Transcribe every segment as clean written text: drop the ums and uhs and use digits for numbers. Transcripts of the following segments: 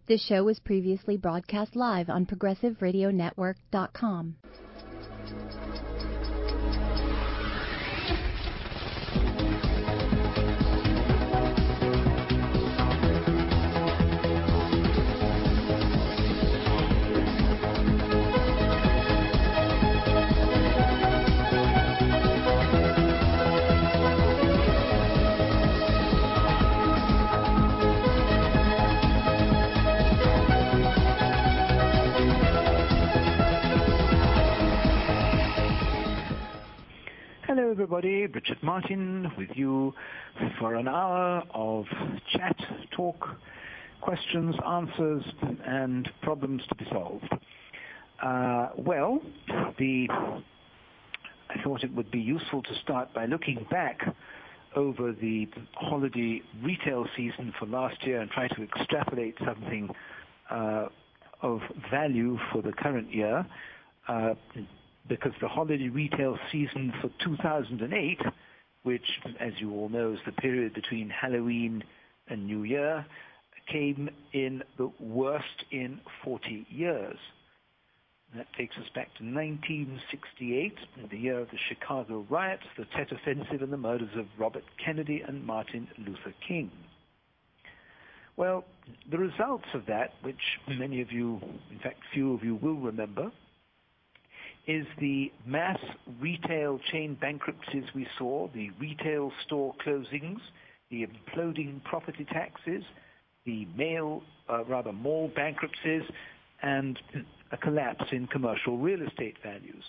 This show was previously broadcast live on ProgressiveRadioNetwork.com. Hello everybody, Richard Martin with you for an hour of chat, talk, questions, answers, and problems to be solved. I thought it would be useful to start by looking back over the holiday retail season for last year and try to extrapolate something of value for the current year. Because the holiday retail season for 2008, which, as you all know, is the period between Halloween and New Year, came in the worst in 40 years. That takes us back to 1968, the year of the Chicago riots, the Tet Offensive, and the murders of Robert Kennedy and Martin Luther King. Well, the results of that, which many of you, in fact few of you will remember, is the mass retail chain bankruptcies we saw, the retail store closings, the imploding property taxes, the mall bankruptcies, and a collapse in commercial real estate values.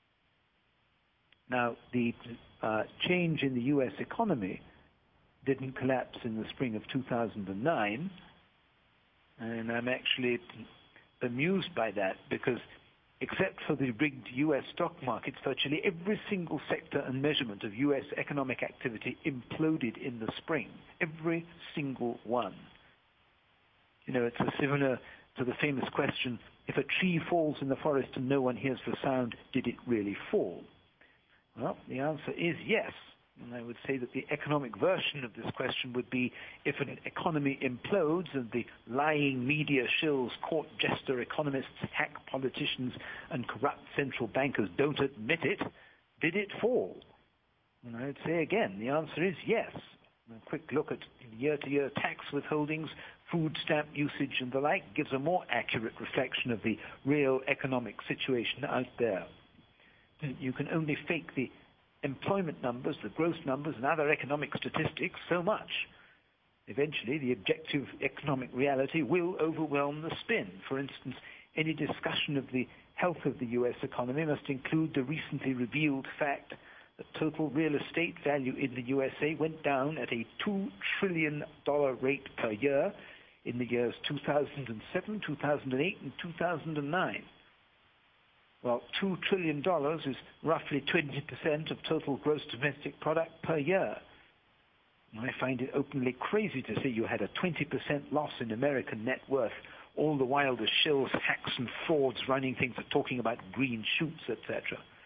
Now, the change in the U.S. economy didn't collapse in the spring of 2009, and I'm actually amused by that because except for the rigged U.S. stock markets, virtually every single sector and measurement of U.S. economic activity imploded in the spring. Every single one. You know, it's similar to the famous question, if a tree falls in the forest and no one hears the sound, did it really fall? Well, the answer is yes. And I would say that the economic version of this question would be, if an economy implodes and the lying media shills, court jester economists, hack politicians, and corrupt central bankers don't admit it, did it fall? And I would say again, the answer is yes. A quick look at year-to-year tax withholdings, food stamp usage and the like gives a more accurate reflection of the real economic situation out there. You can only fake the employment numbers, the gross numbers, and other economic statistics so much. Eventually, the objective economic reality will overwhelm the spin. For instance, any discussion of the health of the U.S. economy must include the recently revealed fact that total real estate value in the USA went down at a $2 trillion rate per year in the years 2007, 2008, and 2009. Well, $2 trillion is roughly 20% of total gross domestic product per year. I find it openly crazy to say you had a 20% loss in American net worth, all the while the shills, hacks, and frauds running things are talking about green shoots, etc.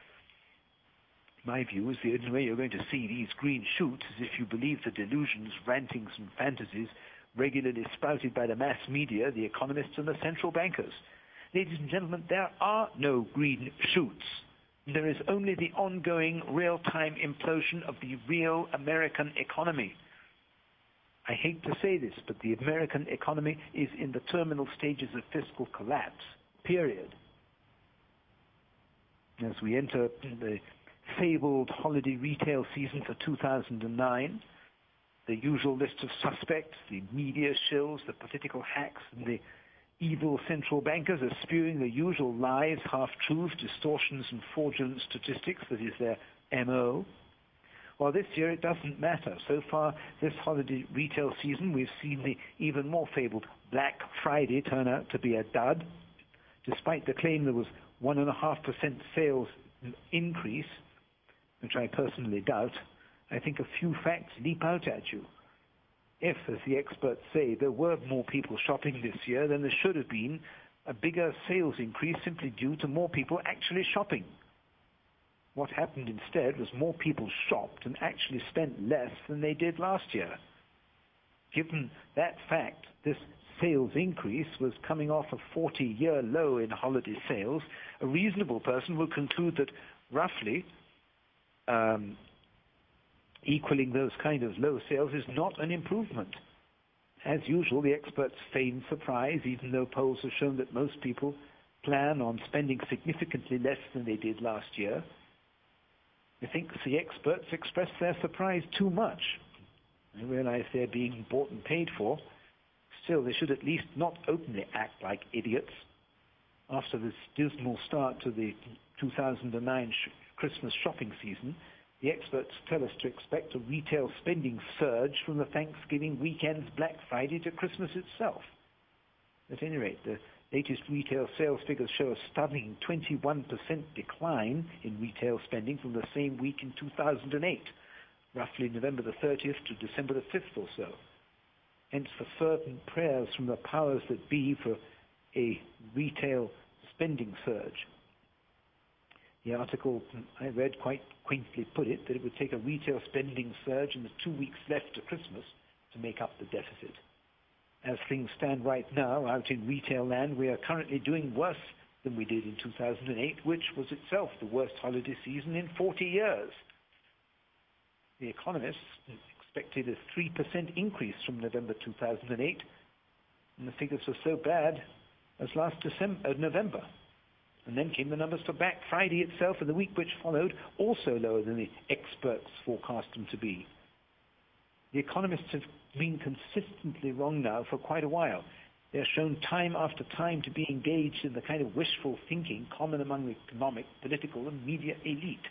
My view is the only way you're going to see these green shoots is if you believe the delusions, rantings, and fantasies regularly spouted by the mass media, the economists, and the central bankers. Ladies and gentlemen, there are no green shoots. There is only the ongoing real-time implosion of the real American economy. I hate to say this, but the American economy is in the terminal stages of fiscal collapse, period. As we enter the fabled holiday retail season for 2009, the usual list of suspects, the media shills, the political hacks, and the evil central bankers are spewing the usual lies, half-truths, distortions, and fraudulent statistics that is their M.O. Well, this year it doesn't matter. So far, this holiday retail season, we've seen the even more fabled Black Friday turn out to be a dud. Despite the claim there was 1.5% sales increase, which I personally doubt, I think a few facts leap out at you. If, as the experts say, there were more people shopping this year, then there should have been a bigger sales increase simply due to more people actually shopping. What happened instead was more people shopped and actually spent less than they did last year. Given that fact, this sales increase was coming off a 40-year low in holiday sales, a reasonable person will conclude that roughly equaling those kind of low sales is not an improvement. As usual, the experts feign surprise, even though polls have shown that most people plan on spending significantly less than they did last year. I think the experts express their surprise too much. I realize they're being bought and paid for. Still, they should at least not openly act like idiots. After this dismal start to the 2009 Christmas shopping season, the experts tell us to expect a retail spending surge from the Thanksgiving weekend's Black Friday to Christmas itself. At any rate, the latest retail sales figures show a stunning 21% decline in retail spending from the same week in 2008, roughly November the 30th to December the 5th or so. Hence the fervent prayers from the powers that be for a retail spending surge. The article I read quite quaintly put it that it would take a retail spending surge in the 2 weeks left to Christmas to make up the deficit. As things stand right now out in retail land, we are currently doing worse than we did in 2008, which was itself the worst holiday season in 40 years. The economists expected a 3% increase from November 2008, and the figures were so bad as last November. And then came the numbers for Black Friday itself and the week which followed, also lower than the experts forecast them to be. The economists have been consistently wrong now for quite a while. They are shown time after time to be engaged in the kind of wishful thinking common among the economic, political, and media elite.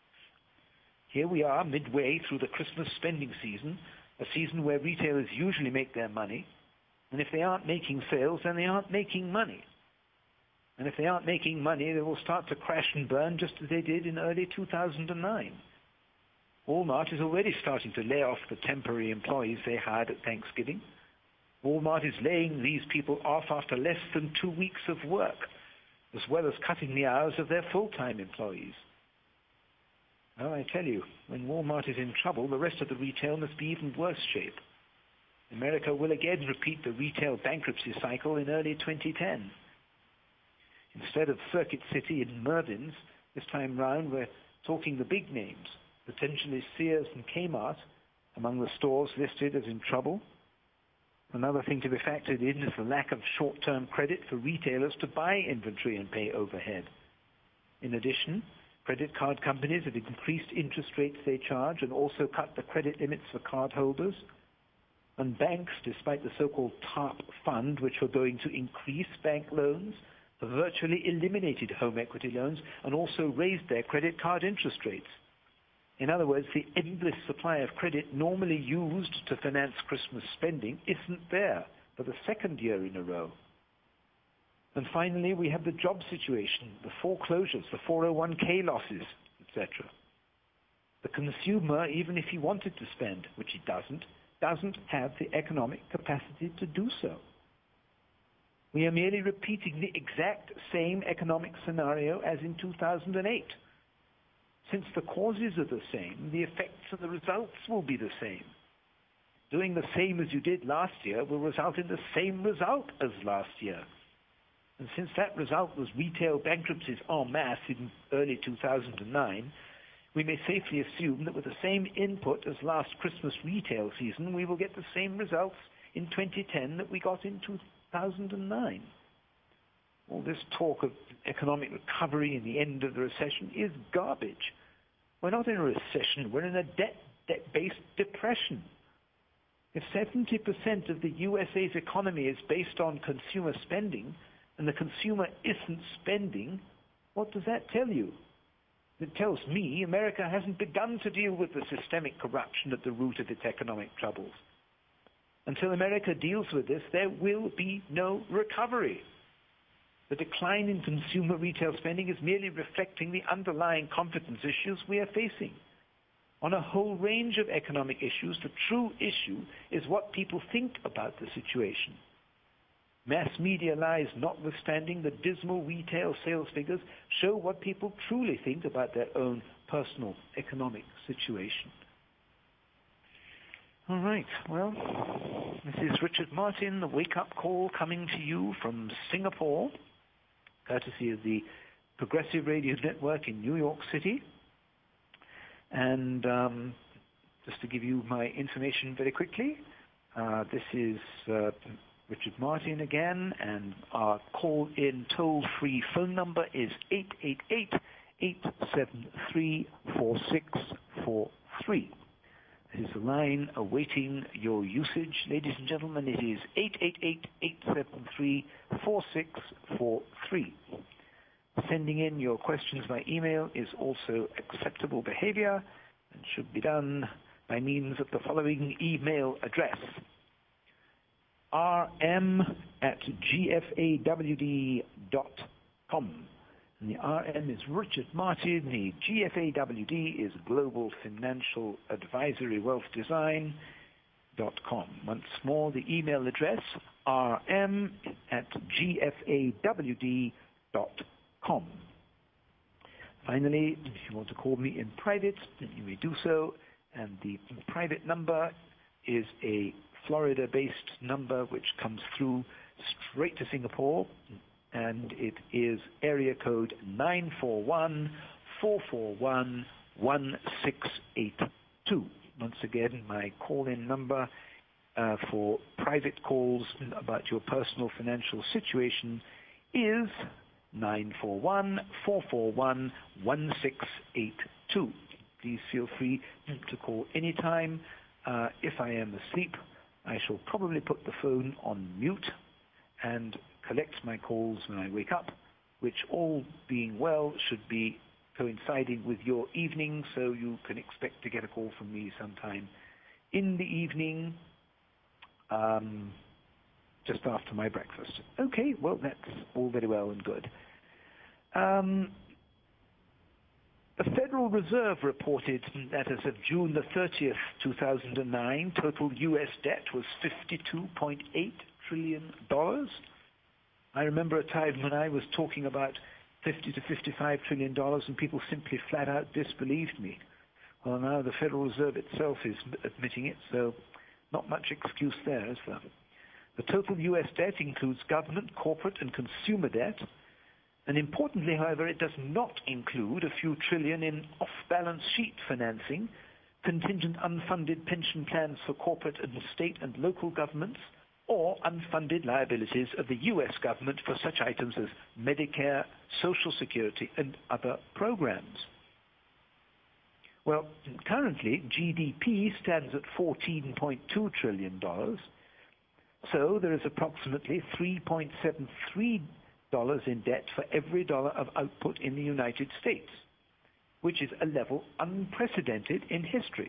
Here we are, midway through the Christmas spending season, a season where retailers usually make their money, and if they aren't making sales, then they aren't making money. And if they aren't making money, they will start to crash and burn just as they did in early 2009. Walmart is already starting to lay off the temporary employees they hired at Thanksgiving. Walmart is laying these people off after less than 2 weeks of work, as well as cutting the hours of their full-time employees. Well, I tell you, when Walmart is in trouble, the rest of the retail must be even worse shape. America will again repeat the retail bankruptcy cycle in early 2010. Instead of Circuit City and Mervyn's, this time round we're talking the big names, potentially Sears and Kmart, among the stores listed as in trouble. Another thing to be factored in is the lack of short-term credit for retailers to buy inventory and pay overhead. In addition, credit card companies have increased interest rates they charge and also cut the credit limits for cardholders. And banks, despite the so-called TARP fund, which were going to increase bank loans, have virtually eliminated home equity loans and also raised their credit card interest rates. In other words, the endless supply of credit normally used to finance Christmas spending isn't there for the second year in a row. And finally, we have the job situation, the foreclosures, the 401k losses, etc. The consumer, even if he wanted to spend, which he doesn't have the economic capacity to do so. We are merely repeating the exact same economic scenario as in 2008. Since the causes are the same, the effects and the results will be the same. Doing the same as you did last year will result in the same result as last year. And since that result was retail bankruptcies en masse in early 2009, we may safely assume that with the same input as last Christmas retail season, we will get the same results in 2010 that we got in 2009. All this talk of economic recovery and the end of the recession is garbage. We're not in a recession, we're in a debt-based depression. If 70% of the USA's economy is based on consumer spending, and the consumer isn't spending, what does that tell you? It tells me America hasn't begun to deal with the systemic corruption at the root of its economic troubles. Until America deals with this, there will be no recovery. The decline in consumer retail spending is merely reflecting the underlying confidence issues we are facing. On a whole range of economic issues, the true issue is what people think about the situation. Mass media lies notwithstanding, the dismal retail sales figures show what people truly think about their own personal economic situation. All right. Well, this is Richard Martin, the wake-up call coming to you from Singapore, courtesy of the Progressive Radio Network in New York City. And just to give you my information very quickly, this is Richard Martin again, and our call-in toll-free phone number is 888-873-4643. This is the line awaiting your usage. Ladies and gentlemen, it is 888-873-4643. Sending in your questions by email is also acceptable behavior and should be done by means of the following email address: rm@gfawd.com. And the RM is Richard Martin. The GFAWD is Global Financial Advisory Wealth Design.com. Once more, the email address, rm@gfawd.com. Finally, if you want to call me in private, you may do so. And the private number is a Florida-based number which comes through straight to Singapore. And it is area code 941-441-1682. Once again, my call-in number for private calls about your personal financial situation is 941-441-1682. Please feel free to call anytime. If I am asleep, I shall probably put the phone on mute and collect my calls when I wake up, which, all being well, should be coinciding with your evening, so you can expect to get a call from me sometime in the evening, just after my breakfast. Okay, well, that's all very well and good. The Federal Reserve reported that as of June the 30th, 2009, total U.S. debt was $52.8 trillion. I remember a time when I was talking about $50 to $55 trillion and people simply flat out disbelieved me. Well, now the Federal Reserve itself is admitting it, so not much excuse there, is there? The total U.S. debt includes government, corporate, and consumer debt. And importantly, however, it does not include a few trillion in off-balance sheet financing, contingent unfunded pension plans for corporate and state and local governments, or unfunded liabilities of the U.S. government for such items as Medicare, Social Security, and other programs. Well, currently, GDP stands at $14.2 trillion, so there is approximately $3.73 in debt for every dollar of output in the United States, which is a level unprecedented in history.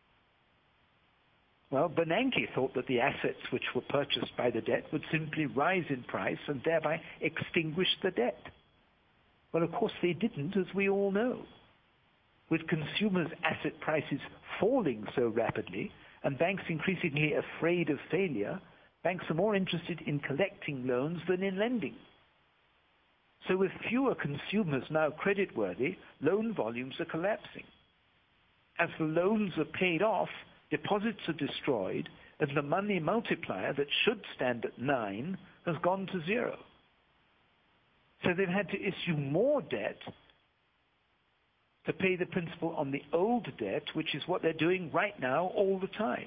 Well, Bernanke thought that the assets which were purchased by the debt would simply rise in price and thereby extinguish the debt. Well, of course they didn't, as we all know. With consumers' asset prices falling so rapidly and banks increasingly afraid of failure, banks are more interested in collecting loans than in lending. So with fewer consumers now creditworthy, loan volumes are collapsing. As the loans are paid off, deposits are destroyed, and the money multiplier that should stand at 9 has gone to 0. So they've had to issue more debt to pay the principal on the old debt, which is what they're doing right now all the time.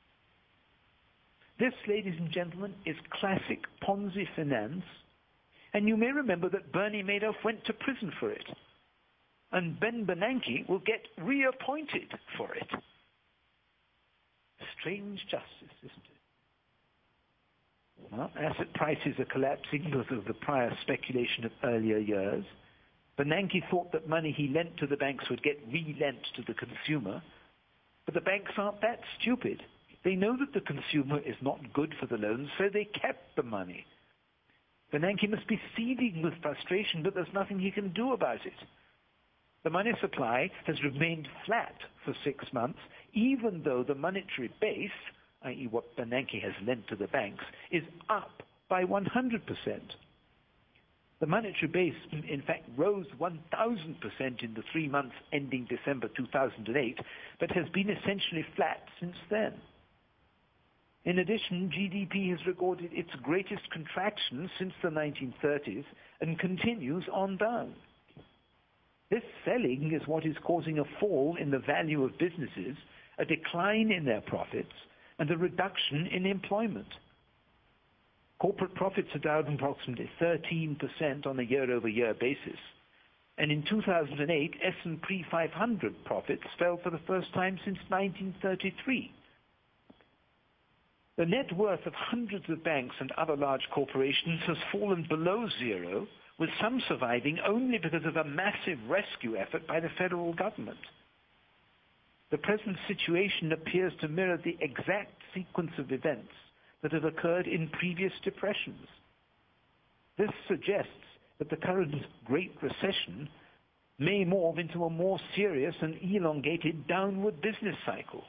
This, ladies and gentlemen, is classic Ponzi finance. And you may remember that Bernie Madoff went to prison for it. And Ben Bernanke will get reappointed for it. Strange justice, isn't it? Well, asset prices are collapsing because of the prior speculation of earlier years. Bernanke thought that money he lent to the banks would get re-lent to the consumer. But the banks aren't that stupid. They know that the consumer is not good for the loans, so they kept the money. Bernanke must be seething with frustration, but there's nothing he can do about it. The money supply has remained flat for 6 months, even though the monetary base, i.e. what Bernanke has lent to the banks, is up by 100%. The monetary base, in fact, rose 1,000% in the 3 months ending December 2008, but has been essentially flat since then. In addition, GDP has recorded its greatest contraction since the 1930s and continues on down. This selling is what is causing a fall in the value of businesses, a decline in their profits, and a reduction in employment. Corporate profits are down approximately 13% on a year-over-year basis. And in 2008, S&P 500 profits fell for the first time since 1933. The net worth of hundreds of banks and other large corporations has fallen below zero, with some surviving only because of a massive rescue effort by the federal government. The present situation appears to mirror the exact sequence of events that have occurred in previous depressions. This suggests that the current Great Recession may morph into a more serious and elongated downward business cycle.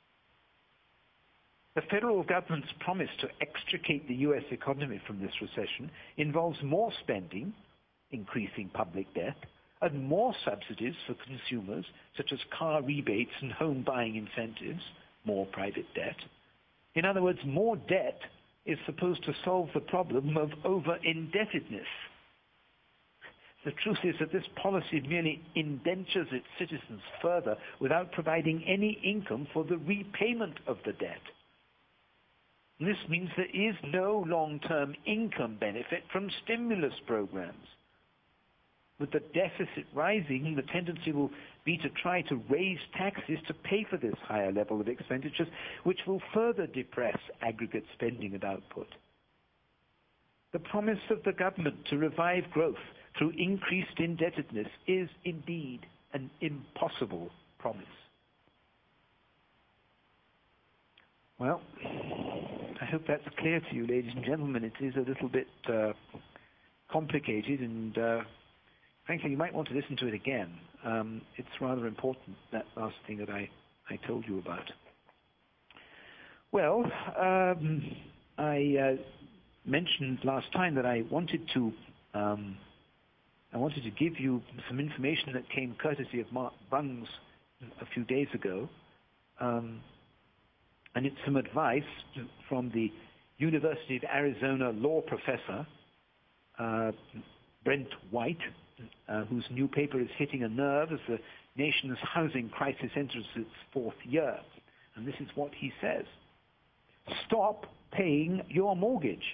The federal government's promise to extricate the U.S. economy from this recession involves more spending, increasing public debt, and more subsidies for consumers, such as car rebates and home buying incentives, more private debt. In other words, more debt is supposed to solve the problem of over-indebtedness. The truth is that this policy merely indentures its citizens further without providing any income for the repayment of the debt. This means there is no long-term income benefit from stimulus programs. With the deficit rising, the tendency will be to try to raise taxes to pay for this higher level of expenditures, which will further depress aggregate spending and output. The promise of the government to revive growth through increased indebtedness is indeed an impossible promise. Well, I hope that's clear to you, ladies and gentlemen. It is a little bit complicated, and frankly, you might want to listen to it again. It's rather important, that last thing that I told you about. Well, I mentioned last time that I wanted to give you some information that came courtesy of Mark Bungs a few days ago. And it's some advice from the University of Arizona law professor, Brent White, whose new paper is hitting a nerve as the nation's housing crisis enters its fourth year. And this is what he says. Stop paying your mortgage.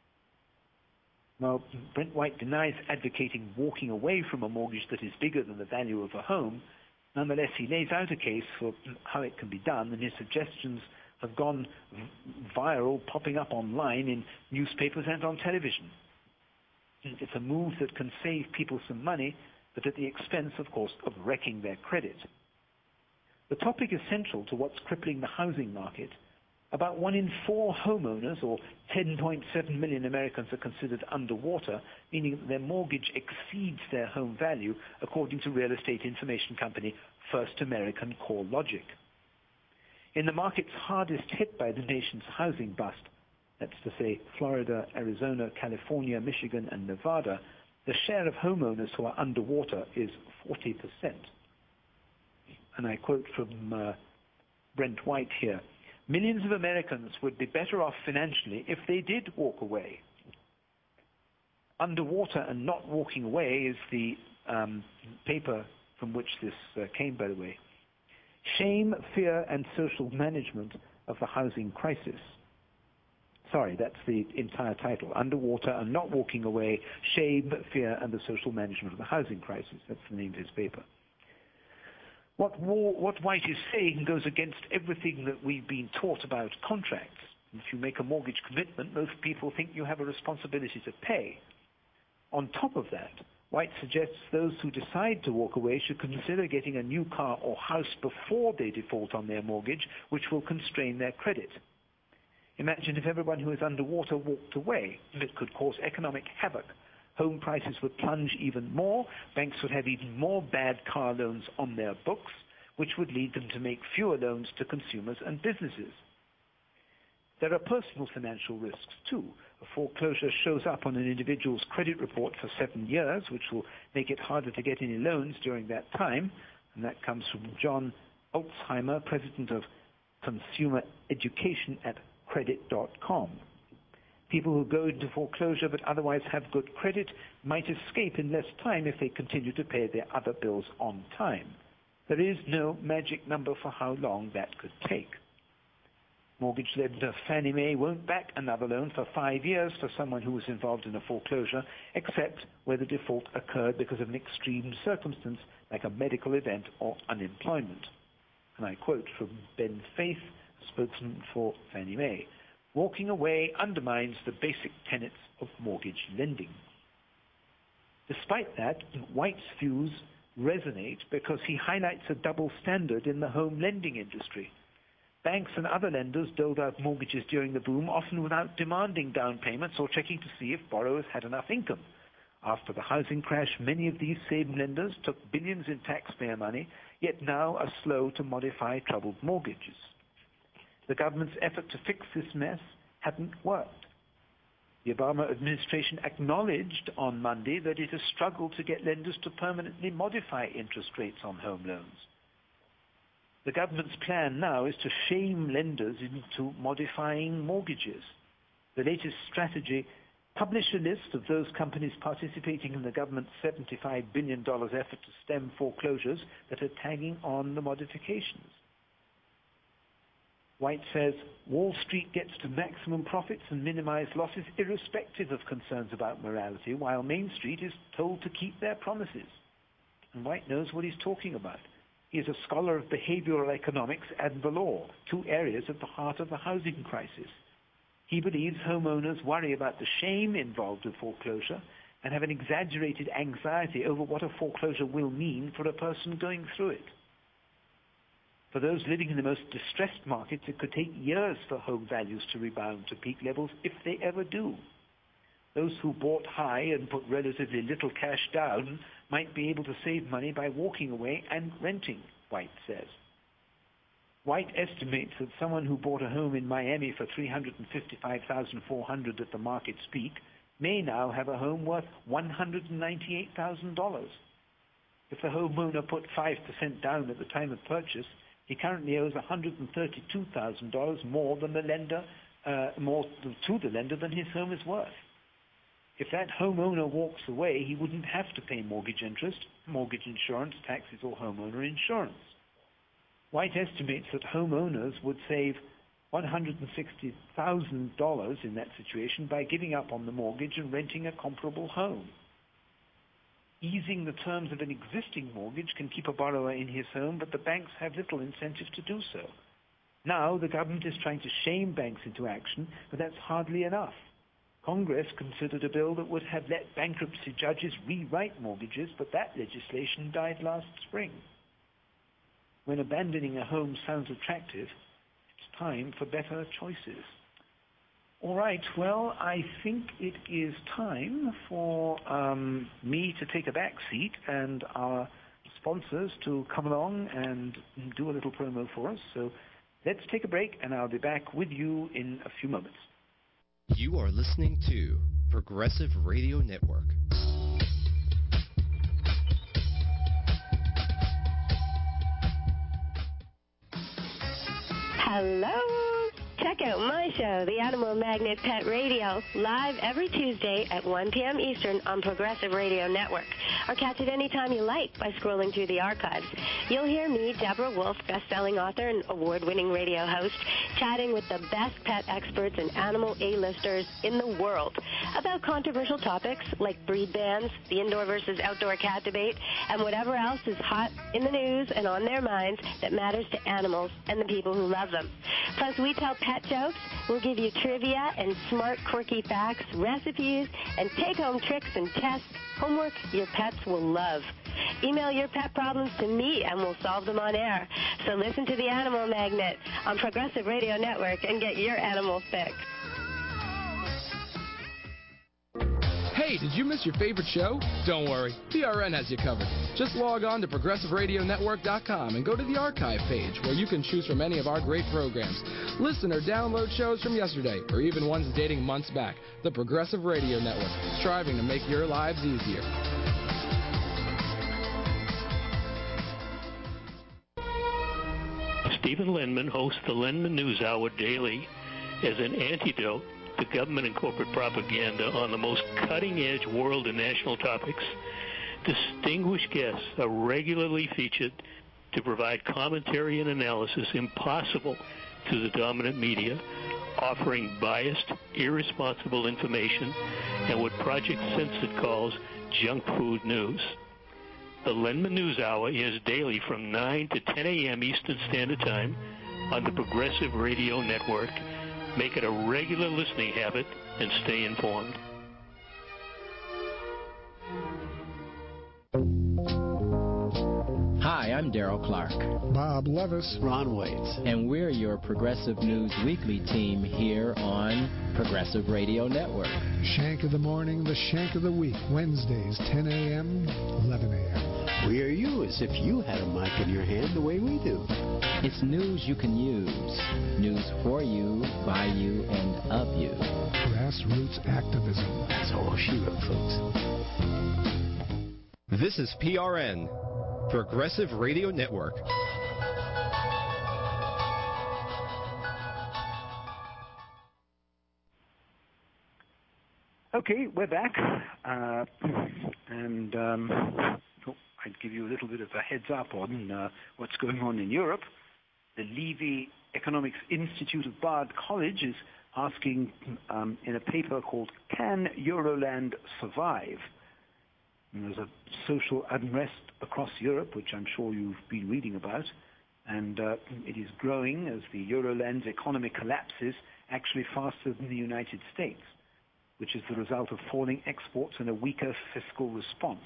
Now, Brent White denies advocating walking away from a mortgage that is bigger than the value of a home. Nonetheless, he lays out a case for how it can be done, and his suggestions have gone viral, popping up online in newspapers and on television. It's a move that can save people some money, but at the expense, of course, of wrecking their credit. The topic is central to what's crippling the housing market. About 1 in 4 homeowners, or 10.7 million Americans, are considered underwater, meaning that their mortgage exceeds their home value, according to real estate information company First American CoreLogic. In the markets hardest hit by the nation's housing bust, that's to say Florida, Arizona, California, Michigan, and Nevada, the share of homeowners who are underwater is 40%. And I quote from Brent White here. Millions of Americans would be better off financially if they did walk away. Underwater and Not Walking Away is the paper from which this came, by the way. Shame, Fear, and Social Management of the Housing Crisis. Sorry, that's the entire title. Underwater and Not Walking Away, Shame, Fear, and the Social Management of the Housing Crisis. That's the name of his paper. What White is saying goes against everything that we've been taught about contracts. If you make a mortgage commitment, most people think you have a responsibility to pay. On top of that, White suggests those who decide to walk away should consider getting a new car or house before they default on their mortgage, which will constrain their credit. Imagine if everyone who is underwater walked away. It could cause economic havoc. Home prices would plunge even more. Banks would have even more bad car loans on their books, which would lead them to make fewer loans to consumers and businesses. There are personal financial risks, too. A foreclosure shows up on an individual's credit report for 7 years, which will make it harder to get any loans during that time. And that comes from John Alzheimer, president of Consumer Education at credit.com. People who go into foreclosure but otherwise have good credit might escape in less time if they continue to pay their other bills on time. There is no magic number for how long that could take. Mortgage lender Fannie Mae won't back another loan for 5 years for someone who was involved in a foreclosure, except where the default occurred because of an extreme circumstance like a medical event or unemployment. And I quote from Ben Faith, spokesman for Fannie Mae, "Walking away undermines the basic tenets of mortgage lending." Despite that, White's views resonate because he highlights a double standard in the home lending industry. Banks and other lenders doled out mortgages during the boom, often without demanding down payments or checking to see if borrowers had enough income. After the housing crash, many of these same lenders took billions in taxpayer money, yet now are slow to modify troubled mortgages. The government's effort to fix this mess hadn't worked. The Obama administration acknowledged on Monday that it has struggled to get lenders to permanently modify interest rates on home loans. The government's plan now is to shame lenders into modifying mortgages. The latest strategy: publish a list of those companies participating in the government's $75 billion effort to stem foreclosures that are tagging on the modifications. White says Wall Street gets to maximum profits and minimize losses irrespective of concerns about morality, while Main Street is told to keep their promises. And White knows what he's talking about. He is a scholar of behavioral economics and the law, two areas at the heart of the housing crisis. He believes homeowners worry about the shame involved with foreclosure and have an exaggerated anxiety over what a foreclosure will mean for a person going through it. For those living in the most distressed markets, it could take years for home values to rebound to peak levels, if they ever do. Those who bought high and put relatively little cash down might be able to save money by walking away and renting, White says. White estimates that someone who bought a home in Miami for $355,400 at the market's peak may now have a home worth $198,000. If the homeowner put 5% down at the time of purchase, he currently owes $132,000 more to the lender than his home is worth. If that homeowner walks away, he wouldn't have to pay mortgage interest, mortgage insurance, taxes, or homeowner insurance. White estimates that homeowners would save $160,000 in that situation by giving up on the mortgage and renting a comparable home. Easing the terms of an existing mortgage can keep a borrower in his home, but the banks have little incentive to do so. Now the government is trying to shame banks into action, but that's hardly enough. Congress considered a bill that would have let bankruptcy judges rewrite mortgages, but that legislation died last spring. When abandoning a home sounds attractive, it's time for better choices. All right, well, I think it is time for me to take a back seat and our sponsors to come along and do a little promo for us. So let's take a break, and I'll be back with you in a few moments. You are listening to Progressive Radio Network. Hello. Check out my show, The Animal Magnet Pet Radio, live every Tuesday at 1 p.m. Eastern on Progressive Radio Network. Or catch it anytime you like by scrolling through the archives. You'll hear me, Deborah Wolf, best-selling author and award-winning radio host, chatting with the best pet experts and animal A-listers in the world about controversial topics like breed bans, the indoor versus outdoor cat debate, and whatever else is hot in the news and on their minds that matters to animals and the people who love them. Plus, we tell pet jokes, we'll give you trivia and smart, quirky facts, recipes, and take-home tricks and tests, homework your pets will love. Email your pet problems to me and we'll solve them on air. So listen to The Animal Magnet on Progressive Radio Network and get your animal fix. Hey, did you miss your favorite show? Don't worry, PRN has you covered. Just log on to ProgressiveRadioNetwork.com and go to the archive page where you can choose from any of our great programs. Listen or download shows from yesterday or even ones dating months back. The Progressive Radio Network, striving to make your lives easier. Stephen Lindman hosts the Lindman News Hour daily. as an antidote to government and corporate propaganda on the most cutting-edge world and national topics. Distinguished guests are regularly featured to provide commentary and analysis impossible to the dominant media, offering biased, irresponsible information and what Project Censored calls junk food news. The Lenman News Hour is daily from 9 to 10 a.m. Eastern Standard Time on the Progressive Radio Network. Make it a regular listening habit and stay informed. Hi, I'm Darrell Clark. Bob Levis. Ron Waits. And we're your Progressive News Weekly team here on Progressive Radio Network. Shank of the morning, the shank of the week. Wednesdays, 10 a.m., 11 a.m. We are you as if you had a mic in your hand the way we do. It's news you can use. News for you, by you, and of you. Grassroots activism. That's all she wrote, folks. This is PRN, Progressive Radio Network. Okay, we're back. I'd give you a little bit of a heads up on what's going on in Europe. The Levy Economics Institute of Bard College is asking in a paper called Can Euroland Survive? And there's a social unrest across Europe, which I'm sure you've been reading about, and it is growing as the Euroland's economy collapses actually faster than the United States, which is the result of falling exports and a weaker fiscal response.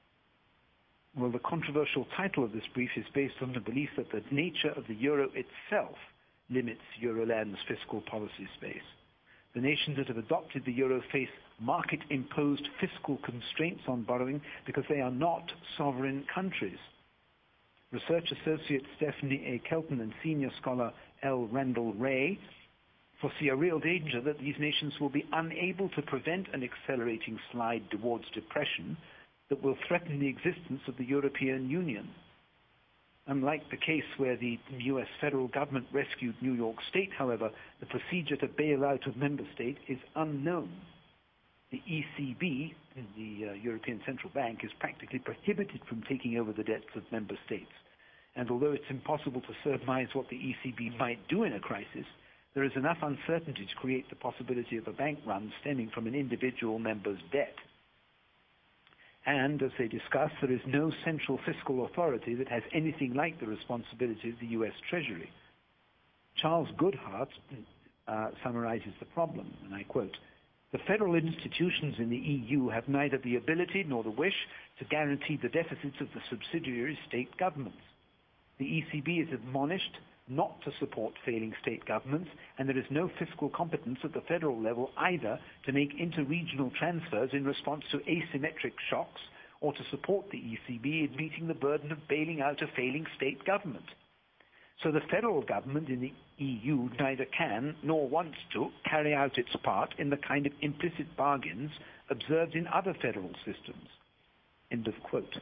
Well, the controversial title of this brief is based on the belief that the nature of the euro itself limits Euroland's fiscal policy space. The nations that have adopted the euro face market-imposed fiscal constraints on borrowing because they are not sovereign countries. Research associate Stephanie A. Kelton and senior scholar L. Randall Ray foresee a real danger that these nations will be unable to prevent an accelerating slide towards depression that will threaten the existence of the European Union. Unlike the case where the U.S. federal government rescued New York State, however, the procedure to bail out a member state is unknown. The ECB, the European Central Bank, is practically prohibited from taking over the debts of member states. And although it's impossible to surmise what the ECB might do in a crisis, there is enough uncertainty to create the possibility of a bank run stemming from an individual member's debt. And, as they discuss, there is no central fiscal authority that has anything like the responsibility of the U.S. Treasury. Charles Goodhart summarizes the problem, and I quote, "The federal institutions in the EU have neither the ability nor the wish to guarantee the deficits of the subsidiary state governments. The ECB is admonished not to support failing state governments, and there is no fiscal competence at the federal level either to make interregional transfers in response to asymmetric shocks or to support the ECB in meeting the burden of bailing out a failing state government. So the federal government in the EU neither can nor wants to carry out its part in the kind of implicit bargains observed in other federal systems." End of quote.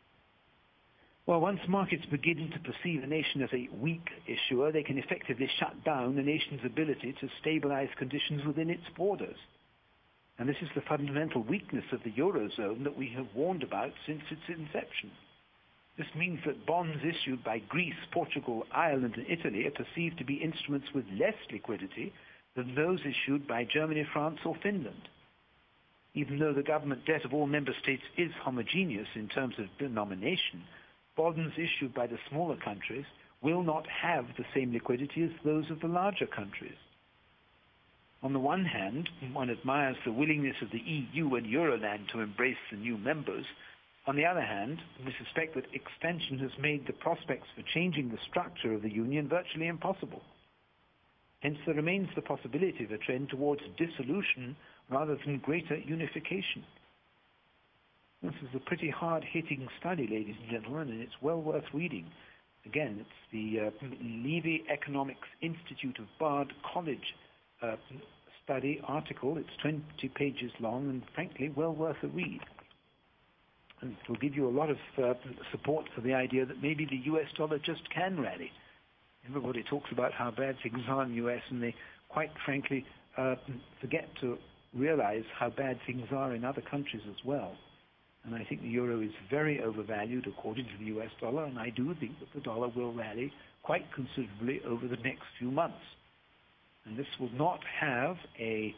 Well, once markets begin to perceive a nation as a weak issuer, they can effectively shut down a nation's ability to stabilize conditions within its borders. And this is the fundamental weakness of the Eurozone that we have warned about since its inception. This means that bonds issued by Greece, Portugal, Ireland, and Italy are perceived to be instruments with less liquidity than those issued by Germany, France, or Finland. Even though the government debt of all member states is homogeneous in terms of denomination, bonds issued by the smaller countries will not have the same liquidity as those of the larger countries. On the one hand, one admires the willingness of the EU and Euroland to embrace the new members. On the other hand, we suspect that expansion has made the prospects for changing the structure of the Union virtually impossible. Hence, there remains the possibility of a trend towards dissolution rather than greater unification. This is a pretty hard-hitting study, ladies and gentlemen, and it's well worth reading. Again, it's the Levy Economics Institute of Bard College study article. It's 20 pages long and, frankly, well worth a read. And it will give you a lot of support for the idea that maybe the U.S. dollar just can rally. Everybody talks about how bad things are in the U.S., and they quite frankly, forget to realize how bad things are in other countries as well. And I think the euro is very overvalued according to the US dollar, and I do think that the dollar will rally quite considerably over the next few months. And this will not have a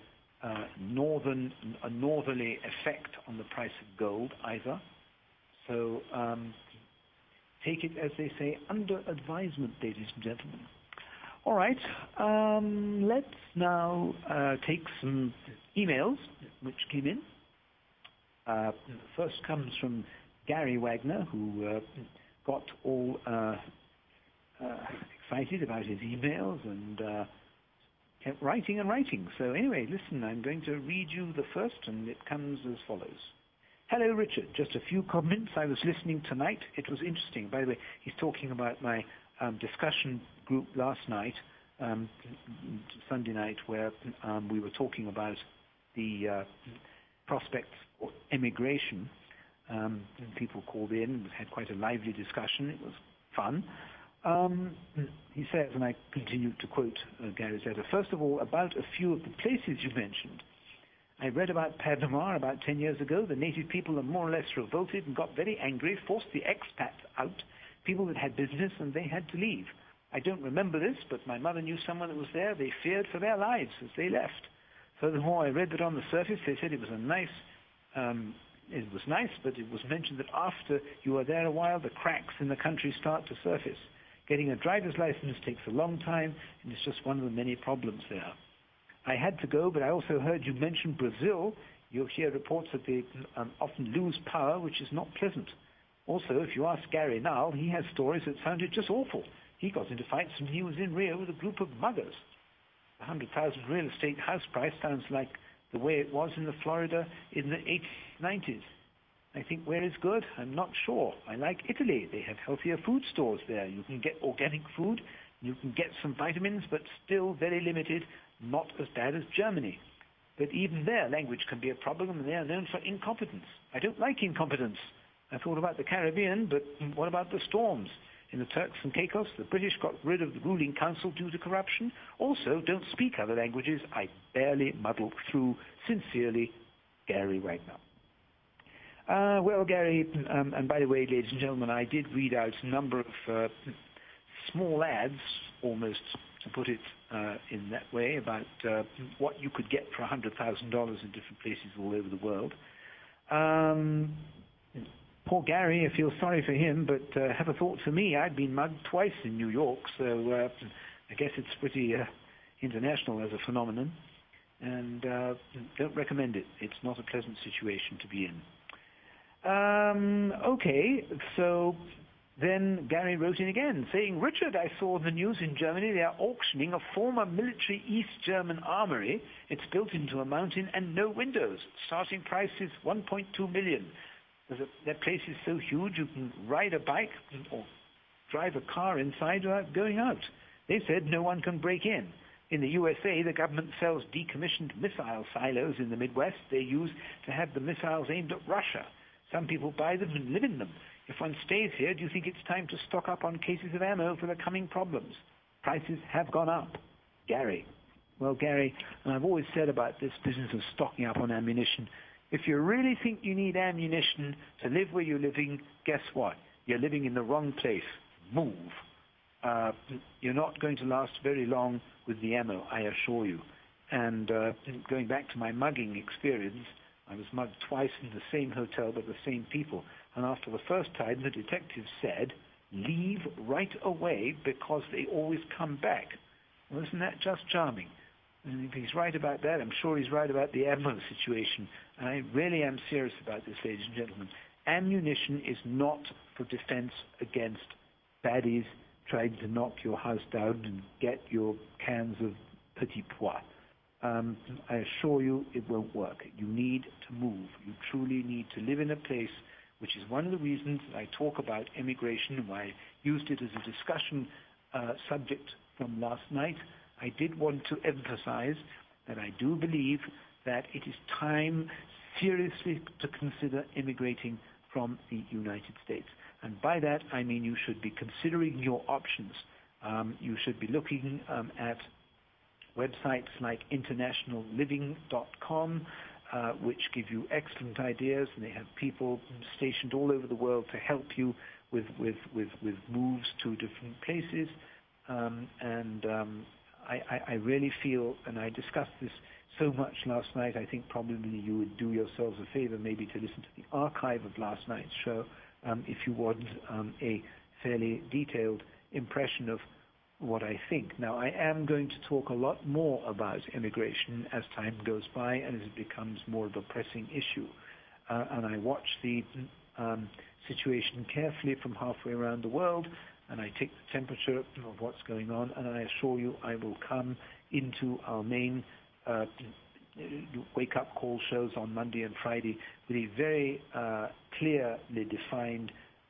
northerly effect on the price of gold either. So take it, as they say, under advisement, ladies and gentlemen. All right, let's now take some emails which came in. The first comes from Gary Wagner, who got all excited about his emails and kept writing and writing. So anyway, listen, I'm going to read you the first, and it comes as follows. Hello, Richard. Just a few comments. I was listening tonight. It was interesting. By the way, he's talking about my discussion group last night, Sunday night, where we were talking about the prospects for emigration. People called in and had quite a lively discussion. It was fun. He says, and I continue to quote Gary's letter, first of all, about a few of the places you mentioned. I read about Panama about 10 years ago. The native people are more or less revolted and got very angry, forced the expats out, people that had business, and they had to leave. I don't remember this, but my mother knew someone that was there. They feared for their lives as they left. Furthermore, I read that on the surface they said it was nice, but it was mentioned that after you are there a while, the cracks in the country start to surface. Getting a driver's license takes a long time, and it's just one of the many problems there. I had to go, but I also heard you mention Brazil. You'll hear reports that they often lose power, which is not pleasant. Also, if you ask Gary now, he has stories that sounded just awful. He got into fights when he was in Rio with a group of muggers. The 100,000 real estate house price sounds like the way it was in the Florida in the 90s. I think where is good? I'm not sure. I like Italy. They have healthier food stores there. You can get organic food. You can get some vitamins, but still very limited, not as bad as Germany. But even there, language can be a problem, and they are known for incompetence. I don't like incompetence. I thought about the Caribbean, but what about the storms? In the Turks and Caicos, the British got rid of the ruling council due to corruption. Also, don't speak other languages. I barely muddle through. Sincerely, Gary Wagner. Well, Gary, and by the way, ladies and gentlemen, I did read out a number of small ads, almost to put it in that way, about what you could get for $100,000 in different places all over the world. Poor Gary, I feel sorry for him, but have a thought for me. I've been mugged twice in New York, so I guess it's pretty international as a phenomenon, and don't recommend it. It's not a pleasant situation to be in. Okay, so then Gary wrote in again, saying, Richard, I saw the news in Germany. They are auctioning a former military East German armory. It's built into a mountain and no windows. Starting price is $1.2 million. That place is so huge you can ride a bike or drive a car inside without going out. They said no one can break in. In the USA, the government sells decommissioned missile silos in the Midwest they use to have the missiles aimed at Russia. Some people buy them and live in them. If one stays here, do you think it's time to stock up on cases of ammo for the coming problems? Prices have gone up. Gary. Well, Gary, and I've always said about this business of stocking up on ammunition, if you really think you need ammunition to live where you're living, guess what? You're living in the wrong place. Move. You're not going to last very long with the ammo, I assure you. And going back to my mugging experience, I was mugged twice in the same hotel by the same people. And after the first time, the detective said, leave right away because they always come back. Well, isn't that just charming? And if he's right about that, I'm sure he's right about the ammo situation. And I really am serious about this, ladies and gentlemen. Ammunition is not for defense against baddies trying to knock your house down and get your cans of petit pois. I assure you it won't work. You need to move. You truly need to live in a place, which is one of the reasons that I talk about immigration and why I used it as a discussion subject from last night. I did want to emphasize that I do believe that it is time seriously to consider immigrating from the United States. And by that, I mean you should be considering your options. You should be looking at websites like internationalliving.com, which give you excellent ideas, and they have people stationed all over the world to help you with moves to different places. I really feel, and I discussed this so much last night, I think probably you would do yourselves a favor maybe to listen to the archive of last night's show if you want a fairly detailed impression of what I think. Now, I am going to talk a lot more about immigration as time goes by and as it becomes more of a pressing issue. And I watch the situation carefully from halfway around the world, and I take the temperature of what's going on, and I assure you I will come into our main wake-up call shows on Monday and Friday with a very clearly defined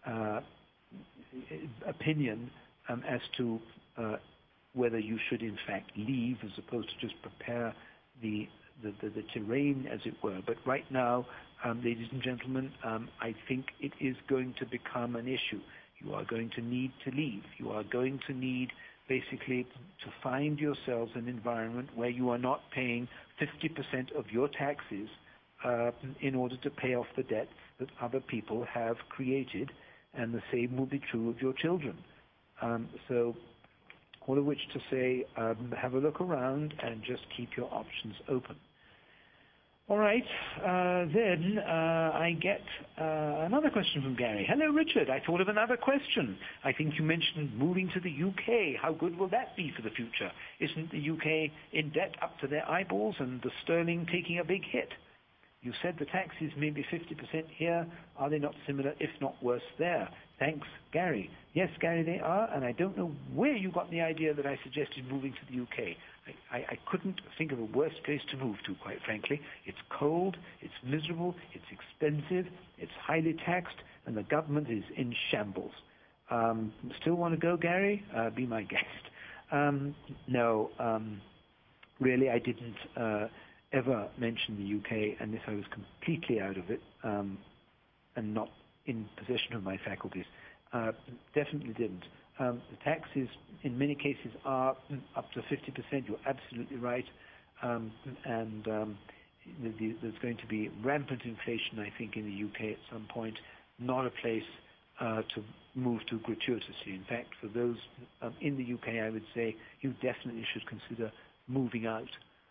opinion as to whether you should in fact leave as opposed to just prepare the terrain, as it were. But right now, ladies and gentlemen, I think it is going to become an issue. You are going to need to leave. You are going to need basically to find yourselves an environment where you are not paying 50% of your taxes in order to pay off the debt that other people have created, and the same will be true of your children. So all of which to say, have a look around and just keep your options open. All right, then I get another question from Gary. Hello, Richard. I thought of another question. I think you mentioned moving to the UK. How good will that be for the future? Isn't the UK in debt up to their eyeballs and the sterling taking a big hit? You said the taxes may be 50% here. Are they not similar, if not worse, there? Thanks, Gary. Yes, Gary, they are, and I don't know where you got the idea that I suggested moving to the UK. I couldn't think of a worse place to move to, quite frankly. It's cold, it's miserable, it's expensive, it's highly taxed, and the government is in shambles. Still want to go, Gary? Be my guest. No, really, I didn't ever mention the UK unless I was completely out of it and not in possession of my faculties. Definitely didn't. The taxes in many cases are up to 50%. You're absolutely right. And there's going to be rampant inflation, I think, in the UK at some point. Not a place to move to gratuitously. In fact, for those in the UK, I would say you definitely should consider moving out.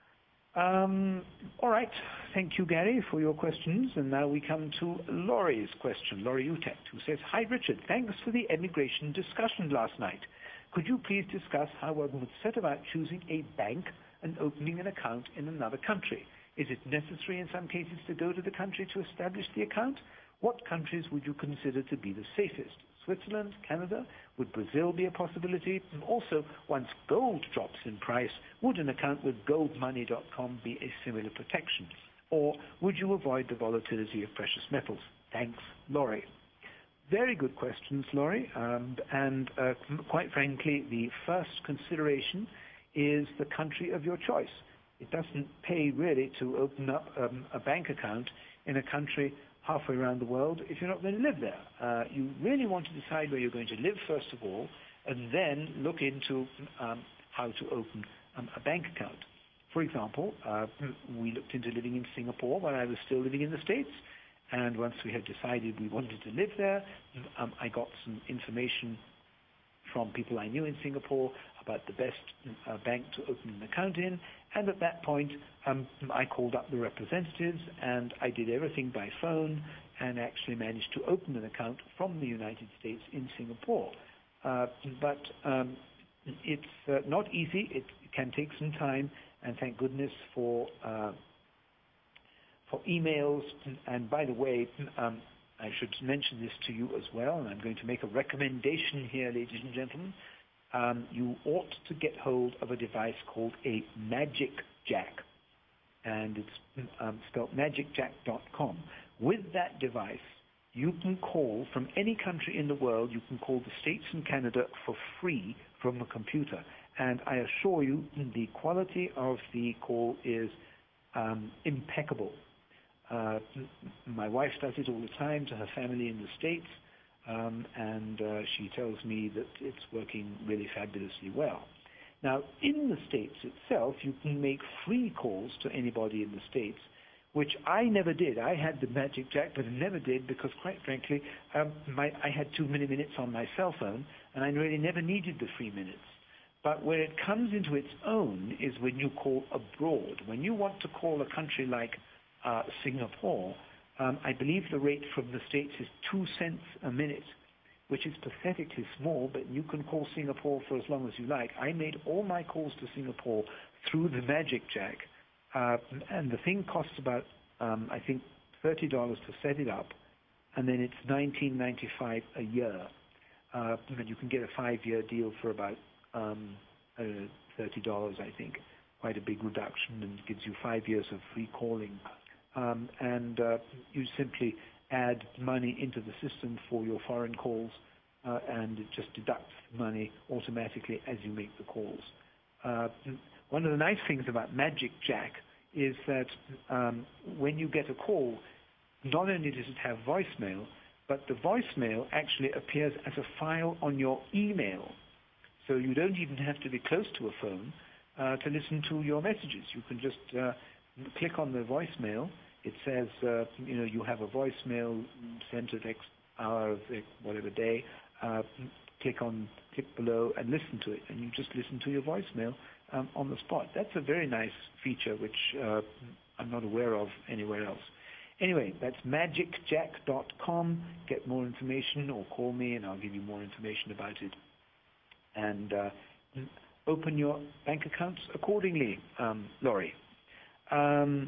All right. Thank you, Gary, for your questions. And now we come to Laurie's question, Laurie Utrecht, who says, Hi, Richard. Thanks for the immigration discussion last night. Could you please discuss how one would set about choosing a bank and opening an account in another country? Is it necessary in some cases to go to the country to establish the account? What countries would you consider to be the safest? Switzerland, Canada? Would Brazil be a possibility? And also, once gold drops in price, would an account with goldmoney.com be a similar protection? Or would you avoid the volatility of precious metals? Thanks, Laurie. Very good questions, Laurie. And quite frankly, the first consideration is the country of your choice. It doesn't pay really to open up a bank account in a country halfway around the world if you're not going to live there. You really want to decide where you're going to live first of all, and then look into how to open a bank account. For example, we looked into living in Singapore while I was still living in the States, and once we had decided we wanted to live there, I got some information from people I knew in Singapore about the best bank to open an account in, and at that point I called up the representatives and I did everything by phone and actually managed to open an account from the United States in Singapore. But it's not easy. It can take some time, and thank goodness for emails. And by the way, I should mention this to you as well, and I'm going to make a recommendation here, ladies and gentlemen. You ought to get hold of a device called a Magic Jack, and it's spelled magicjack.com. With that device, you can call from any country in the world. You can call the States and Canada for free from a computer, and I assure you the quality of the call is impeccable. My wife does it all the time to her family in the States, and she tells me that it's working really fabulously well. Now, in the States itself, you can make free calls to anybody in the States, which I never did. I had the Magic Jack, but I never did because, quite frankly, I had too many minutes on my cell phone, and I really never needed the free minutes. But where it comes into its own is when you call abroad. When you want to call a country like Singapore, I believe the rate from the States is 2 cents a minute, which is pathetically small, but you can call Singapore for as long as you like. I made all my calls to Singapore through the Magic Jack, and the thing costs about, I think, $30 to set it up, and then it's $19.95 a year. And you can get a 5-year deal for about $30, I think. Quite a big reduction, and gives you 5 years of free calling. And you simply add money into the system for your foreign calls, and it just deducts money automatically as you make the calls. One of the nice things about Magic Jack is that when you get a call, not only does it have voicemail, but the voicemail actually appears as a file on your email. So you don't even have to be close to a phone to listen to your messages. You can just click on the voicemail. It says, you have a voicemail sent at X hour of whatever day. Click below and listen to it, and you just listen to your voicemail on the spot. That's a very nice feature, which I'm not aware of anywhere else. Anyway, that's magicjack.com. Get more information or call me, and I'll give you more information about it. And open your bank accounts accordingly, Laurie. The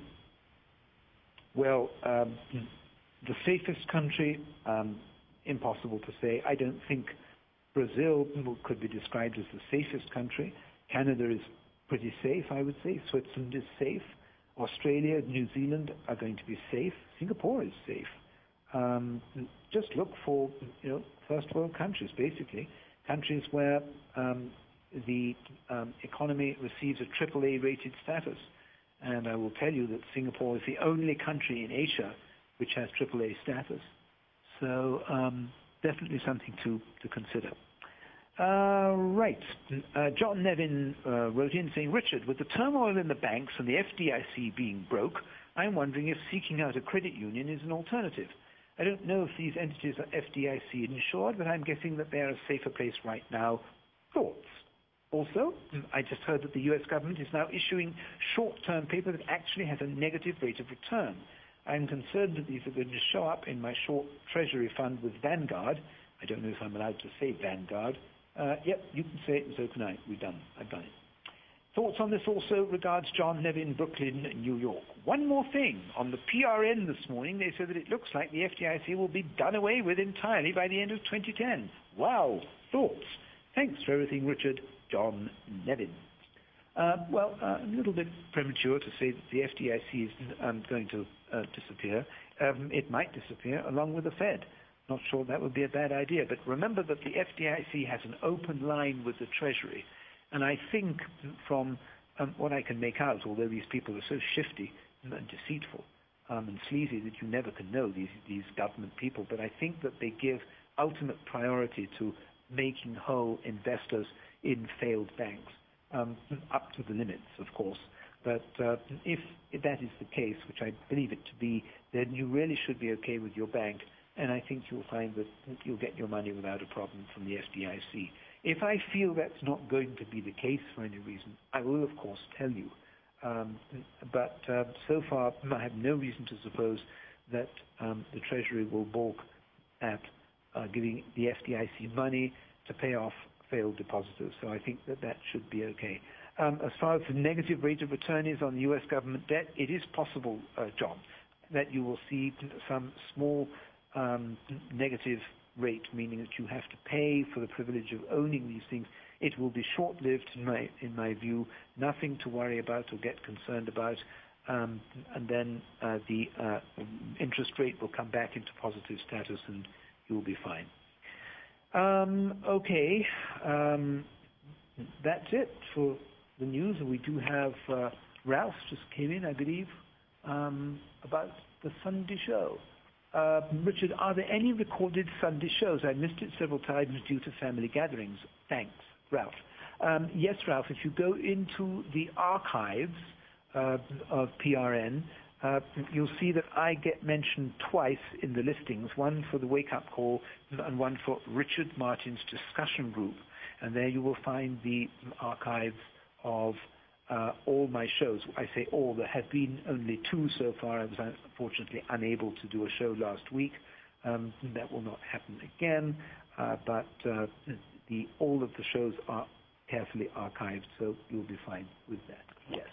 safest country, impossible to say. I don't think Brazil could be described as the safest country. Canada is pretty safe, I would say. Switzerland is safe. Australia, New Zealand are going to be safe. Singapore is safe. Just look for, first world countries, basically. Countries where the economy receives a AAA rated status. And I will tell you that Singapore is the only country in Asia which has AAA status. So definitely something to consider. Right. John Nevin wrote in saying, Richard, with the turmoil in the banks and the FDIC being broke, I'm wondering if seeking out a credit union is an alternative. I don't know if these entities are FDIC insured, but I'm guessing that they're a safer place right now. Thoughts? Also, I just heard that the U.S. government is now issuing short-term paper that actually has a negative rate of return. I'm concerned that these are going to show up in my short treasury fund with Vanguard. I don't know if I'm allowed to say Vanguard. Yep, you can say it, and so can I. I've done it. Thoughts on this also regards John Nevin, Brooklyn, New York. One more thing. On the PRN this morning, they said that it looks like the FDIC will be done away with entirely by the end of 2010. Wow. Thoughts? Thanks for everything, Richard. John Nevin. A little bit premature to say that the FDIC is going to disappear. It might disappear along with the Fed. Not sure that would be a bad idea. But remember that the FDIC has an open line with the Treasury. And I think from what I can make out, although these people are so shifty and deceitful and sleazy that you never can know these government people, but I think that they give ultimate priority to making whole investors in failed banks, up to the limits, of course. But if that is the case, which I believe it to be, then you really should be okay with your bank, and I think you'll find that you'll get your money without a problem from the FDIC. If I feel that's not going to be the case for any reason, I will, of course, tell you. But so far, I have no reason to suppose that the Treasury will balk at giving the FDIC money to pay off failed depositors. So I think that should be okay. As far as the negative rate of return is on the U.S. government debt, it is possible, John, that you will see some small negative rate, meaning that you have to pay for the privilege of owning these things. It will be short-lived, in my view, nothing to worry about or get concerned about, and then the interest rate will come back into positive status and you'll be fine. Okay, that's it for the news. We do have Ralph just came in, I believe, about the Sunday show. Richard, are there any recorded Sunday shows? I missed it several times due to family gatherings. Thanks, Ralph. Yes, Ralph, if you go into the archives of PRN, you'll see that I get mentioned twice in the listings, one for the Wake Up Call and one for Richard Martin's discussion group. And there you will find the archives of all my shows. I say all, there have been only 2 so far. I was unfortunately unable to do a show last week. That will not happen again, but all of the shows are carefully archived, so you'll be fine with that, yes.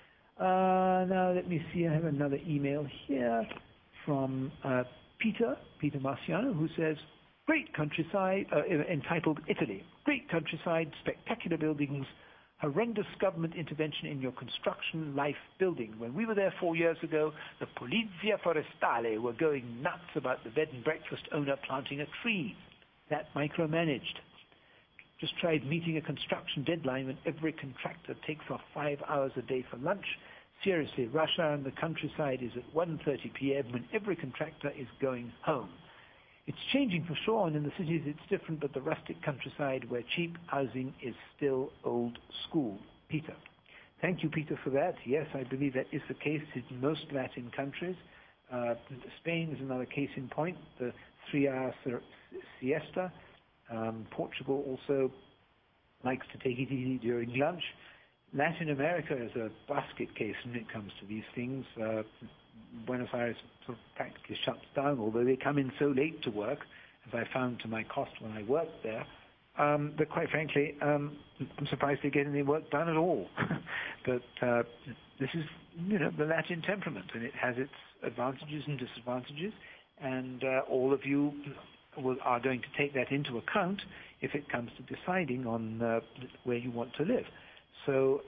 Now let me see, I have another email here from Peter Marciano, who says, great countryside, entitled Italy. Great countryside, spectacular buildings, horrendous government intervention in your construction life building. When we were there 4 years ago, the Polizia Forestale were going nuts about the bed and breakfast owner planting a tree. That micromanaged. Just tried meeting a construction deadline when every contractor takes off 5 hours a day for lunch. Seriously, Russia and the countryside is at 1:30 p.m. when every contractor is going home. It's changing for sure, and in the cities it's different, but the rustic countryside where cheap housing is still old school. Peter. Thank you, Peter, for that. Yes, I believe that is the case in most Latin countries. Spain is another case in point, the 3-hour siesta. Portugal also likes to take it easy during lunch. Latin America is a basket case when it comes to these things. Buenos Aires sort of practically shuts down, although they come in so late to work, as I found to my cost when I worked there, that quite frankly, I'm surprised they get any work done at all. But this is, the Latin temperament, and it has its advantages and disadvantages, and all of you are going to take that into account if it comes to deciding on where you want to live. So,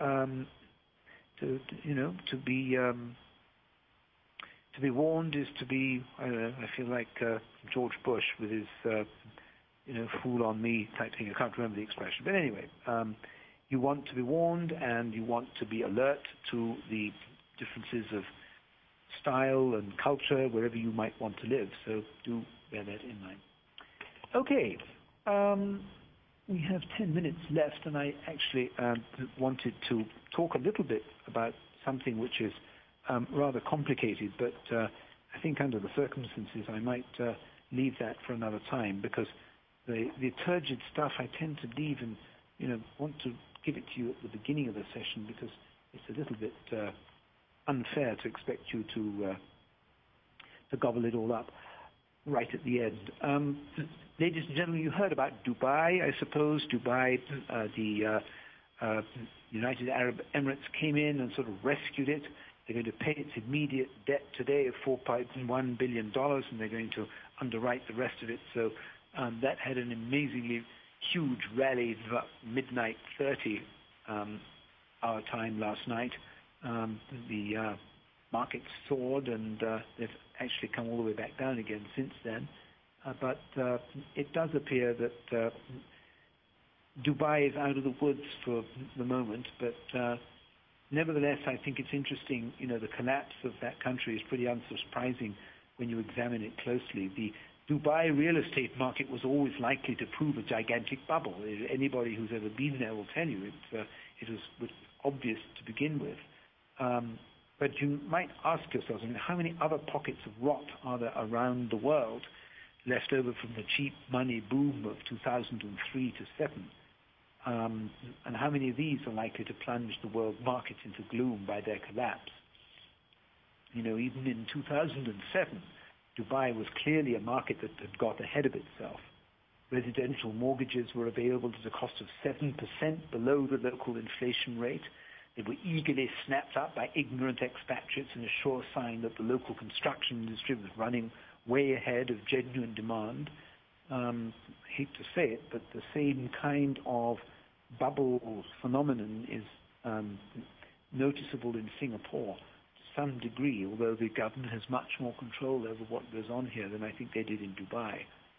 to be warned is to be, I don't know, I feel like George Bush with his, fool on me type thing. I can't remember the expression. But anyway, you want to be warned and you want to be alert to the differences of style and culture wherever you might want to live. So do bear that in mind. Okay. We have 10 minutes left, and I actually wanted to talk a little bit about something which is rather complicated, but I think under the circumstances I might leave that for another time, because the turgid stuff I tend to leave and want to give it to you at the beginning of the session, because it's a little bit unfair to expect you to gobble it all up right at the end. Ladies and gentlemen, you heard about Dubai, I suppose. Dubai, the United Arab Emirates came in and sort of rescued it. They're going to pay its immediate debt today of $4.1 billion, and they're going to underwrite the rest of it. So that had an amazingly huge rally about midnight 30 our time last night. The markets soared, and they've actually come all the way back down again since then. But it does appear that Dubai is out of the woods for the moment, but nevertheless, I think it's interesting. The collapse of that country is pretty unsurprising when you examine it closely. The Dubai real estate market was always likely to prove a gigantic bubble. Anybody who's ever been there will tell you it was obvious to begin with. But you might ask yourselves, how many other pockets of rot are there around the world left over from the cheap money boom of 2003 to 2007? And how many of these are likely to plunge the world market into gloom by their collapse? Even in 2007, Dubai was clearly a market that had got ahead of itself. Residential mortgages were available at a cost of 7% below the local inflation rate. They were eagerly snapped up by ignorant expatriates, and a sure sign that the local construction industry was running way ahead of genuine demand. I hate to say it, but the same kind of bubble phenomenon is noticeable in Singapore to some degree, although the government has much more control over what goes on here than I think they did in Dubai.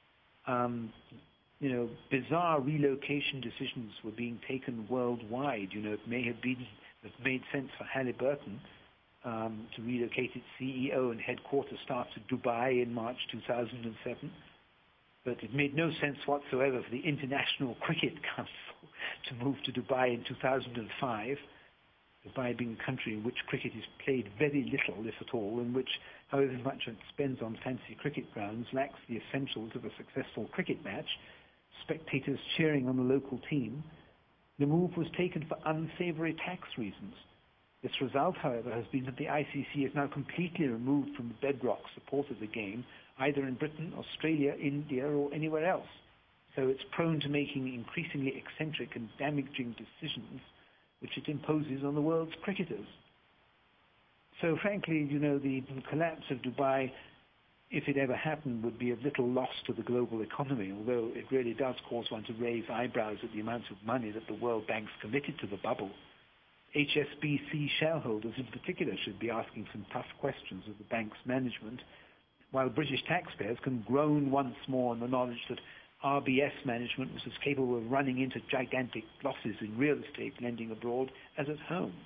Bizarre relocation decisions were being taken worldwide. It may have made sense for Halliburton to relocate its CEO and headquarters staff to Dubai in March 2007. But it made no sense whatsoever for the International Cricket Council to move to Dubai in 2005, Dubai being a country in which cricket is played very little, if at all, and which, however much it spends on fancy cricket grounds, lacks the essentials of a successful cricket match, spectators cheering on the local team. The move was taken for unsavory tax reasons. Its result, however, has been that the ICC is now completely removed from the bedrock support of the game, either in Britain, Australia, India, or anywhere else. So it's prone to making increasingly eccentric and damaging decisions which it imposes on the world's cricketers. So frankly, the collapse of Dubai, if it ever happened, would be of little loss to the global economy, although it really does cause one to raise eyebrows at the amount of money that the World Bank's committed to the bubble. HSBC shareholders in particular should be asking some tough questions of the bank's management, while British taxpayers can groan once more in the knowledge that RBS management was as capable of running into gigantic losses in real estate lending abroad as at home.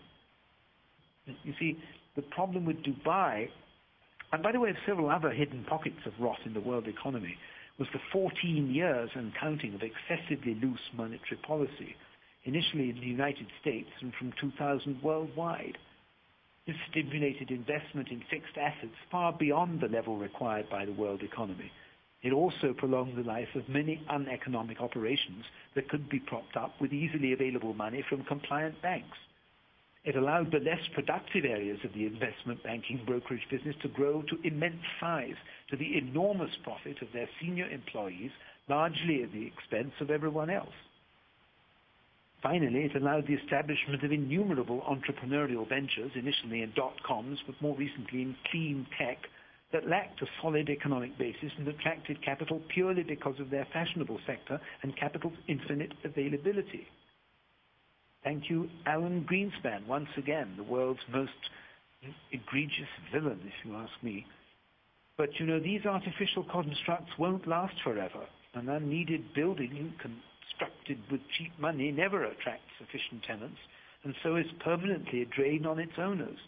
You see, the problem with Dubai, and by the way, several other hidden pockets of rot in the world economy, was the 14 years and counting of excessively loose monetary policy, initially in the United States and from 2000 worldwide. This stimulated investment in fixed assets far beyond the level required by the world economy. It also prolonged the life of many uneconomic operations that could be propped up with easily available money from compliant banks. It allowed the less productive areas of the investment banking brokerage business to grow to immense size, to the enormous profit of their senior employees, largely at the expense of everyone else. Finally, it allowed the establishment of innumerable entrepreneurial ventures, initially in dot-coms, but more recently in clean tech, that lacked a solid economic basis and attracted capital purely because of their fashionable sector and capital's infinite availability. Thank you, Alan Greenspan, once again, the world's most egregious villain, if you ask me. But, these artificial constructs won't last forever. An unneeded building constructed with cheap money never attracts sufficient tenants, and so is permanently a drain on its owners.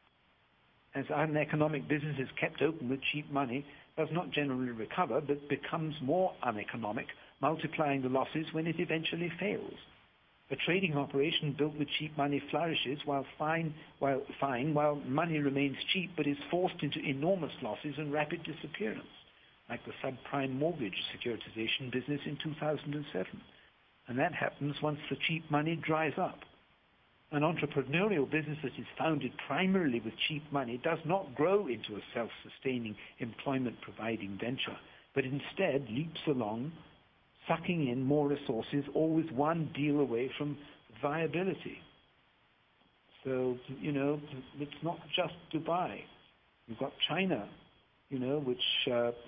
As uneconomic business is kept open with cheap money, does not generally recover, but becomes more uneconomic, multiplying the losses when it eventually fails. A trading operation built with cheap money flourishes while money remains cheap but is forced into enormous losses and rapid disappearance, like the subprime mortgage securitization business in 2007. And that happens once the cheap money dries up. An entrepreneurial business that is founded primarily with cheap money does not grow into a self-sustaining, employment-providing venture, but instead leaps along, sucking in more resources, always one deal away from viability. So, it's not just Dubai. You've got China, which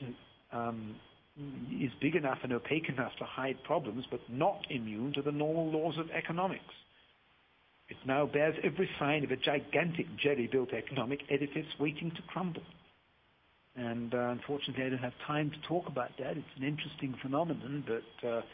is big enough and opaque enough to hide problems, but not immune to the normal laws of economics. It now bears every sign of a gigantic jerry-built economic edifice waiting to crumble. And unfortunately, I don't have time to talk about that. It's an interesting phenomenon, but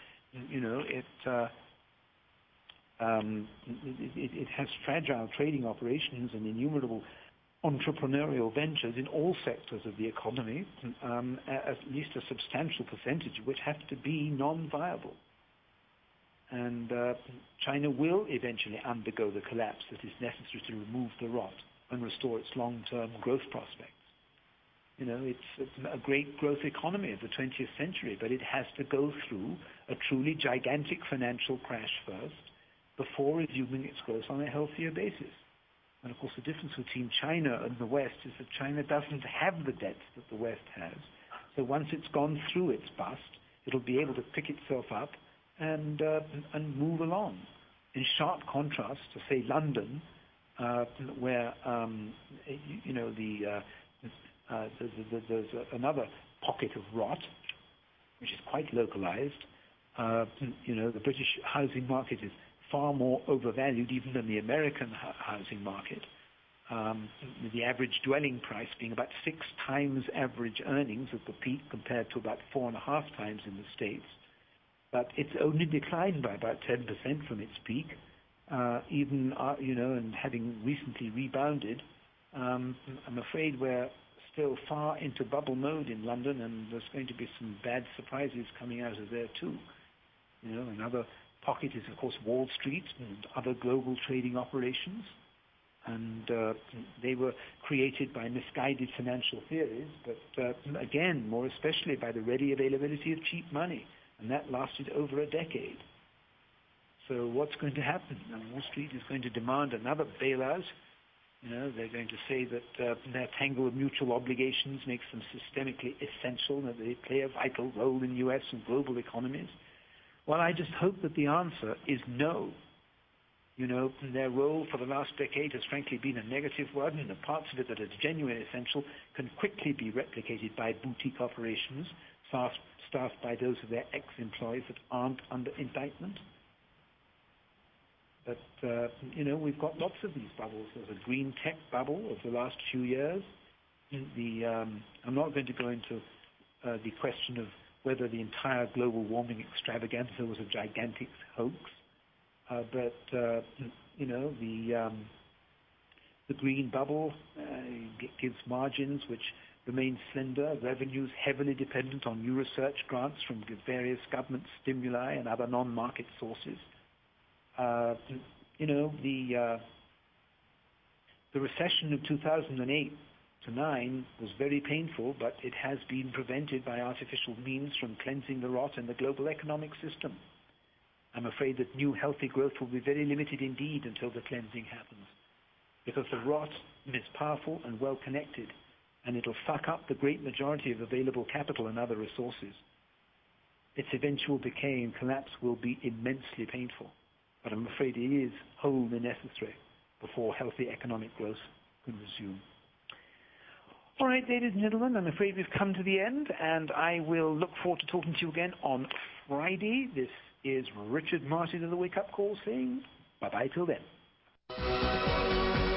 it has fragile trading operations and innumerable entrepreneurial ventures in all sectors of the economy, at least a substantial percentage of which have to be non-viable. And China will eventually undergo the collapse that is necessary to remove the rot and restore its long-term growth prospects. It's a great growth economy of the 20th century, but it has to go through a truly gigantic financial crash first before resuming its growth on a healthier basis. And of course, the difference between China and the West is that China doesn't have the debts that the West has. So once it's gone through its bust, it'll be able to pick itself up and move along. In sharp contrast to, say, London, where there's another pocket of rot, which is quite localized. The British housing market is far more overvalued even than the American housing market. The average dwelling price being about 6 times average earnings at the peak compared to about 4.5 times in the States. But it's only declined by about 10% from its peak, and having recently rebounded, I'm afraid we're still far into bubble mode in London, and there's going to be some bad surprises coming out of there too. Another pocket is, of course, Wall Street and other global trading operations. And they were created by misguided financial theories, but again, more especially by the ready availability of cheap money. And that lasted over a decade. So what's going to happen? Now, Wall Street is going to demand another bailout. They're going to say that their tangle of mutual obligations makes them systemically essential, that they play a vital role in U.S. and global economies. Well, I just hope that the answer is no. Their role for the last decade has frankly been a negative one, and the parts of it that are genuinely essential can quickly be replicated by boutique operations staffed by those of their ex-employees that aren't under indictment. But, we've got lots of these bubbles. There's a green tech bubble of the last few years. I'm not going to go into the question of whether the entire global warming extravaganza was a gigantic hoax. But the green bubble gives margins which remain slender, revenues heavily dependent on new research grants from various government stimuli and other non-market sources. The recession of 2008 to 9 was very painful, but it has been prevented by artificial means from cleansing the rot in the global economic system. I'm afraid that new healthy growth will be very limited indeed until the cleansing happens, because the rot is powerful and well connected, and it'll fuck up the great majority of available capital and other resources. Its eventual decay and collapse will be immensely painful, but I'm afraid it is wholly necessary before healthy economic growth can resume. All right, ladies and gentlemen, I'm afraid we've come to the end, and I will look forward to talking to you again on Friday. This is Richard Martin of the Wake Up Call saying bye-bye till then.